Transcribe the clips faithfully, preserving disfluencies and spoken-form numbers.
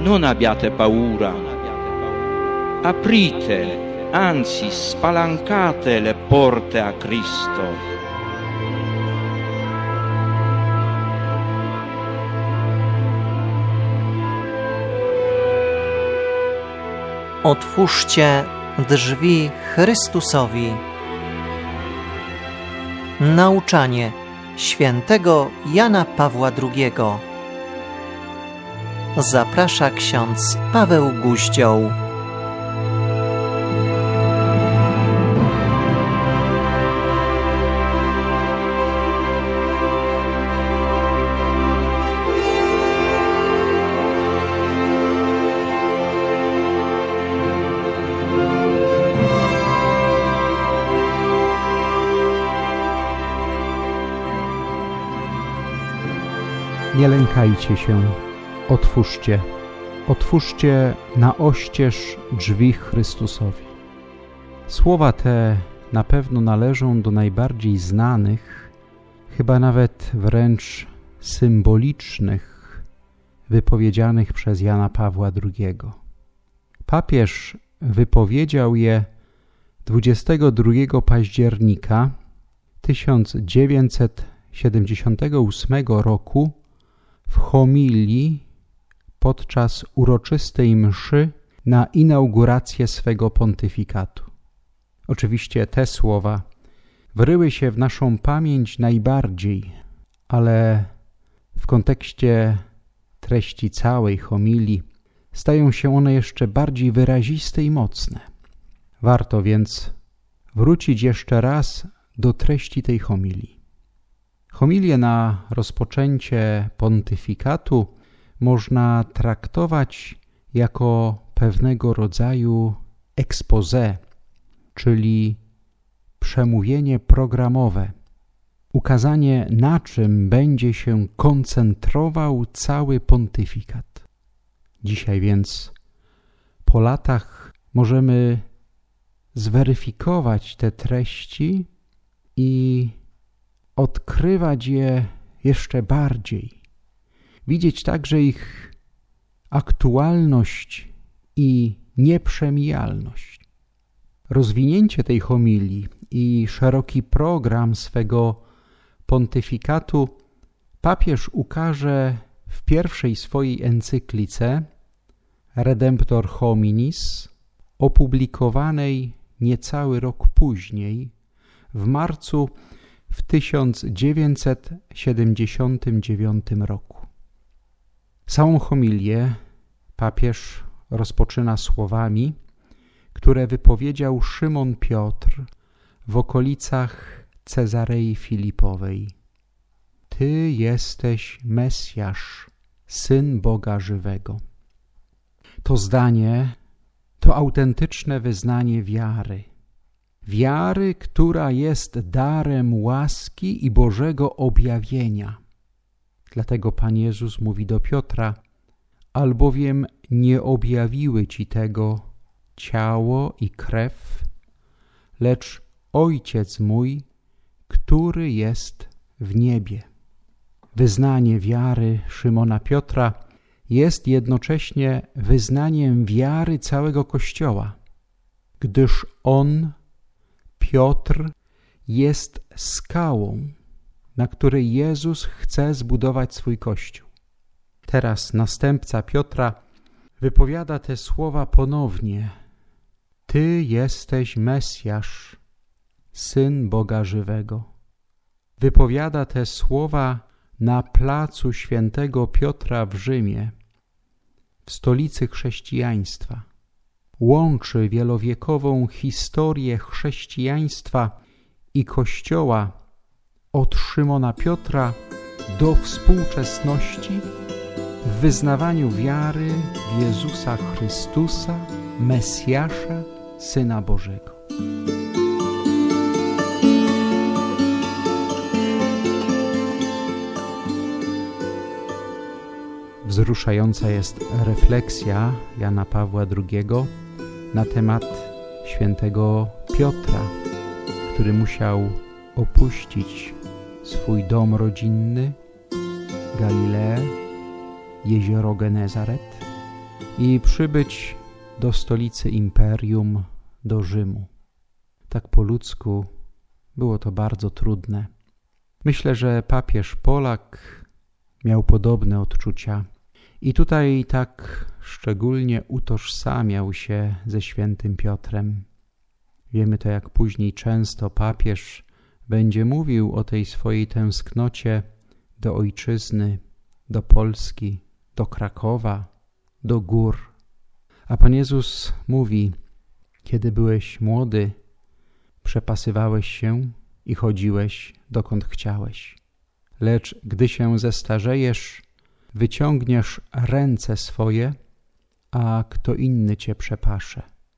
non abbiate paura. Aprite, anzi spalancate le porte a Cristo. Otwórzcie drzwi Chrystusowi. Nauczanie świętego Jana Pawła drugiego. Zaprasza ksiądz Paweł Guździoł. Nie lękajcie się, otwórzcie, otwórzcie na oścież drzwi Chrystusowi. Słowa te na pewno należą do najbardziej znanych, chyba nawet wręcz symbolicznych, wypowiedzianych przez Jana Pawła drugiego. Papież wypowiedział je dwudziestego drugiego października tysiąc dziewięćset siedemdziesiątego ósmego roku w homilii podczas uroczystej mszy na inaugurację swego pontyfikatu. Oczywiście te słowa wryły się w naszą pamięć najbardziej, ale w kontekście treści całej homilii stają się one jeszcze bardziej wyraziste i mocne. Warto więc wrócić jeszcze raz do treści tej homilii. Homilię na rozpoczęcie pontyfikatu można traktować jako pewnego rodzaju exposé, czyli przemówienie programowe, ukazanie, na czym będzie się koncentrował cały pontyfikat. Dzisiaj więc, po latach, możemy zweryfikować te treści i odkrywać je jeszcze bardziej, widzieć także ich aktualność i nieprzemijalność. Rozwinięcie tej homilii i szeroki program swego pontyfikatu papież ukaże w pierwszej swojej encyklice Redemptor Hominis, opublikowanej niecały rok później, w marcu w tysiąc dziewięćset siedemdziesiątym dziewiątym roku. Całą homilię papież rozpoczyna słowami, które wypowiedział Szymon Piotr w okolicach Cezarei Filipowej. Ty jesteś Mesjasz, Syn Boga żywego. To zdanie to autentyczne wyznanie wiary. Wiary, która jest darem łaski i Bożego objawienia. Dlatego Pan Jezus mówi do Piotra: albowiem nie objawiły ci tego ciało i krew, lecz Ojciec mój, który jest w niebie. Wyznanie wiary Szymona Piotra jest jednocześnie wyznaniem wiary całego Kościoła, gdyż on, Piotr, jest skałą, na której Jezus chce zbudować swój Kościół. Teraz następca Piotra wypowiada te słowa ponownie. Ty jesteś Mesjasz, Syn Boga żywego. Wypowiada te słowa na placu Świętego Piotra w Rzymie, w stolicy chrześcijaństwa. Łączy wielowiekową historię chrześcijaństwa i Kościoła od Szymona Piotra do współczesności w wyznawaniu wiary w Jezusa Chrystusa, Mesjasza, Syna Bożego. Wzruszająca jest refleksja Jana Pawła drugiego na temat świętego Piotra, który musiał opuścić swój dom rodzinny, Galileę, jezioro Genezaret i przybyć do stolicy imperium, do Rzymu. Tak po ludzku było to bardzo trudne. Myślę, że papież Polak miał podobne odczucia i tutaj tak szczególnie utożsamiał się ze świętym Piotrem. Wiemy to, jak później często papież będzie mówił o tej swojej tęsknocie do ojczyzny, do Polski, do Krakowa, do gór. A Pan Jezus mówi: kiedy byłeś młody, przepasywałeś się i chodziłeś dokąd chciałeś. Lecz gdy się zestarzejesz, wyciągniesz ręce swoje, a kto inny cię przepasze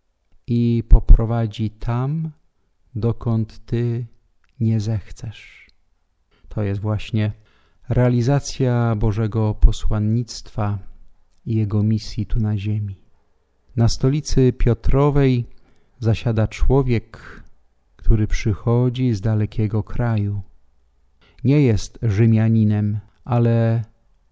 i poprowadzi tam, dokąd ty nie zechcesz. To jest właśnie realizacja Bożego posłannictwa i Jego misji tu na ziemi. Na stolicy Piotrowej zasiada człowiek, który przychodzi z dalekiego kraju. Nie jest Rzymianinem, ale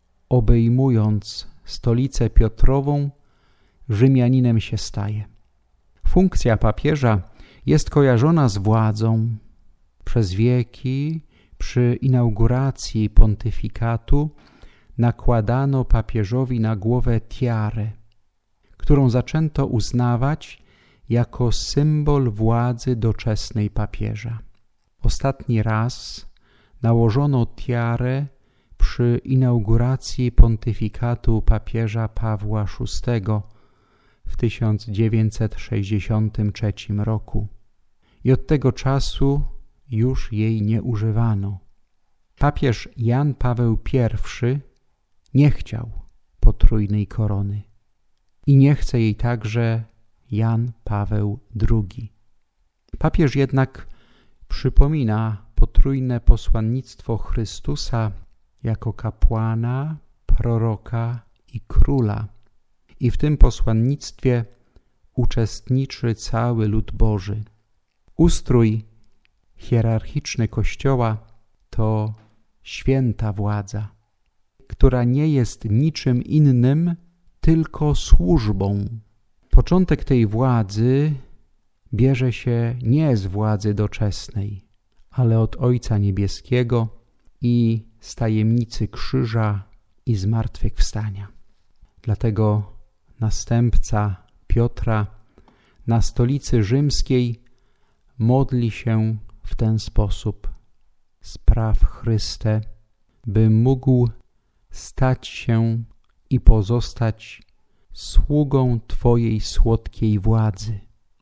obejmując stolicę Piotrową, Rzymianinem się staje. Funkcja papieża jest kojarzona z władzą. Przez wieki przy inauguracji pontyfikatu nakładano papieżowi na głowę tiarę, którą zaczęto uznawać jako symbol władzy doczesnej papieża. Ostatni raz nałożono tiarę przy inauguracji pontyfikatu papieża Pawła szóstego w tysiąc dziewięćset sześćdziesiątym trzecim roku i od tego czasu już jej nie używano. Papież Jan Paweł pierwszy nie chciał potrójnej korony i nie chce jej także Jan Paweł drugi. Papież jednak przypomina potrójne posłannictwo Chrystusa jako kapłana, proroka i króla. I w tym posłannictwie uczestniczy cały lud Boży. Ustrój hierarchiczny Kościoła to święta władza, która nie jest niczym innym, tylko służbą. Początek tej władzy bierze się nie z władzy doczesnej, ale od Ojca Niebieskiego i z tajemnicy krzyża i zmartwychwstania. Dlatego następca Piotra na stolicy rzymskiej modli się w ten sposób: spraw Chryste, by mógł stać się i pozostać sługą Twojej słodkiej władzy,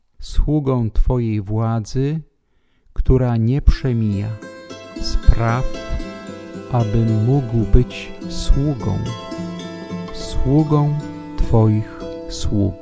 sługą Twojej władzy, która nie przemija. Spraw, abym mógł być sługą, sługą Twoich sług.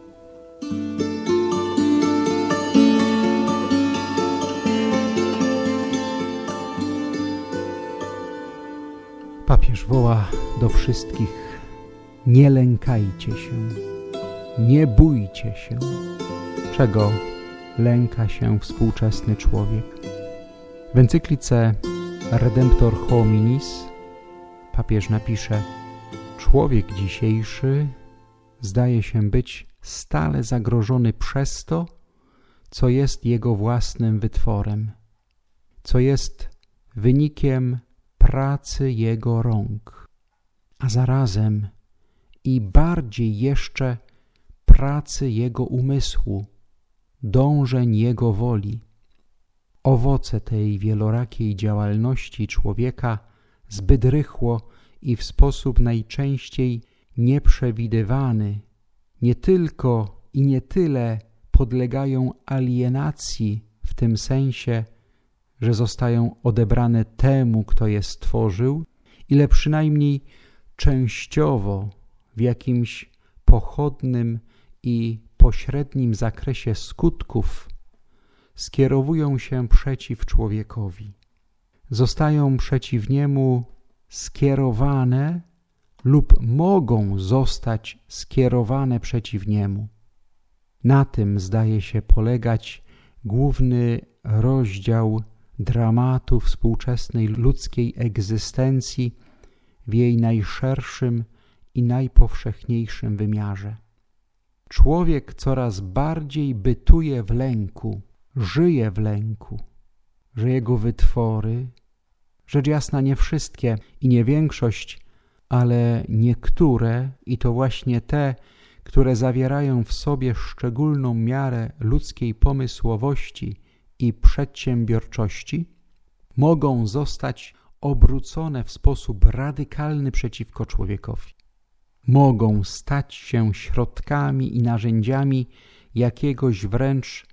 Papież woła do wszystkich: nie lękajcie się, nie bójcie się. Czego lęka się współczesny człowiek? W encyklice Redemptor Hominis papież napisze: człowiek dzisiejszy zdaje się być stale zagrożony przez to, co jest jego własnym wytworem, co jest wynikiem pracy jego rąk, a zarazem i bardziej jeszcze pracy jego umysłu, dążeń jego woli. Owoce tej wielorakiej działalności człowieka zbyt rychło i w sposób najczęściej nieprzewidywany nie tylko i nie tyle podlegają alienacji w tym sensie, że zostają odebrane temu, kto je stworzył, ile przynajmniej częściowo w jakimś pochodnym i pośrednim zakresie skutków skierowują się przeciw człowiekowi. Zostają przeciw niemu skierowane lub mogą zostać skierowane przeciw niemu. Na tym zdaje się polegać główny rozdział dramatu współczesnej ludzkiej egzystencji w jej najszerszym i najpowszechniejszym wymiarze. Człowiek coraz bardziej bytuje w lęku, żyje w lęku, że jego wytwory, rzecz jasna nie wszystkie i nie większość, ale niektóre, i to właśnie te, które zawierają w sobie szczególną miarę ludzkiej pomysłowości i przedsiębiorczości, mogą zostać obrócone w sposób radykalny przeciwko człowiekowi. Mogą stać się środkami i narzędziami jakiegoś wręcz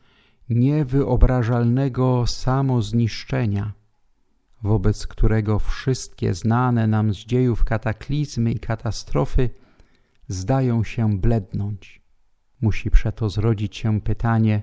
niewyobrażalnego samozniszczenia, wobec którego wszystkie znane nam z dziejów kataklizmy i katastrofy zdają się blednąć. Musi przeto zrodzić się pytanie,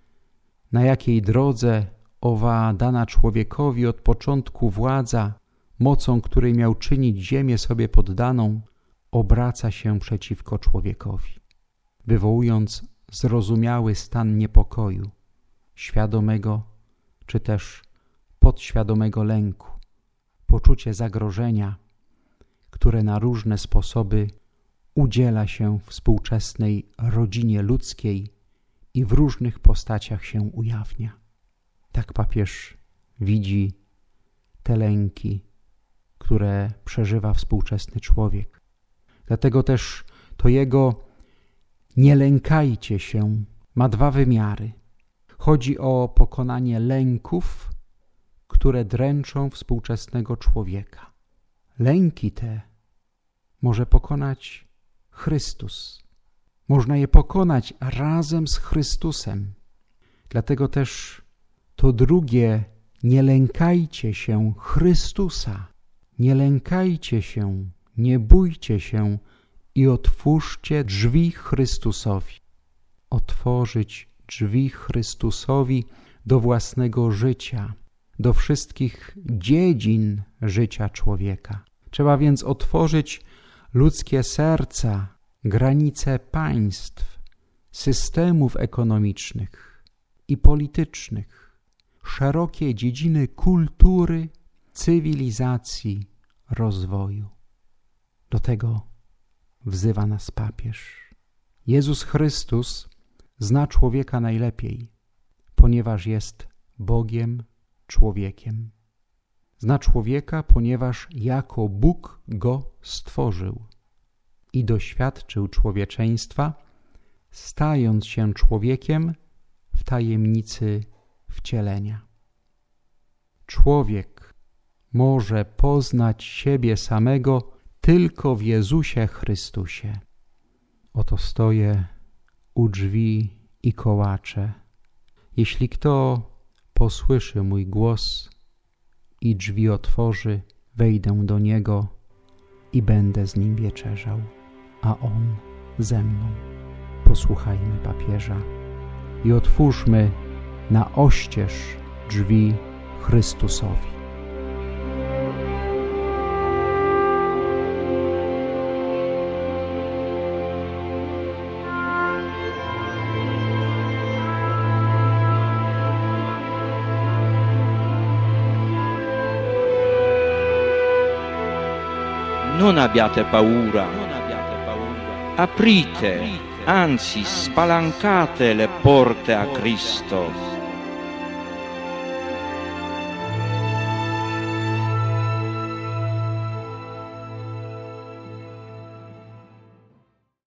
na jakiej drodze owa dana człowiekowi od początku władza, mocą której miał czynić ziemię sobie poddaną, obraca się przeciwko człowiekowi, wywołując zrozumiały stan niepokoju, świadomego czy też podświadomego lęku, poczucie zagrożenia, które na różne sposoby udziela się współczesnej rodzinie ludzkiej i w różnych postaciach się ujawnia. Tak papież widzi te lęki, które przeżywa współczesny człowiek. Dlatego też to jego nie lękajcie się ma dwa wymiary. Chodzi o pokonanie lęków, które dręczą współczesnego człowieka. Lęki te może pokonać Chrystus. Można je pokonać razem z Chrystusem. Dlatego też to drugie, nie lękajcie się Chrystusa. Nie lękajcie się, nie bójcie się i otwórzcie drzwi Chrystusowi. Otworzyć drzwi Chrystusowi do własnego życia, do wszystkich dziedzin życia człowieka. Trzeba więc otworzyć ludzkie serca, granice państw, systemów ekonomicznych i politycznych, szerokie dziedziny kultury, cywilizacji, rozwoju. Do tego wzywa nas papież. Jezus Chrystus zna człowieka najlepiej, ponieważ jest Bogiem, człowiekiem. Zna człowieka, ponieważ jako Bóg go stworzył i doświadczył człowieczeństwa, stając się człowiekiem w tajemnicy wcielenia. Człowiek może poznać siebie samego tylko w Jezusie Chrystusie. Oto stoję u drzwi i kołaczę. Jeśli kto posłyszy mój głos i drzwi otworzy, wejdę do niego i będę z nim wieczerzał, a on ze mną. Posłuchajmy papieża i otwórzmy na oścież drzwi Chrystusowi. Non abbiate paura, aprite, anzi spalancate le porte a Cristo.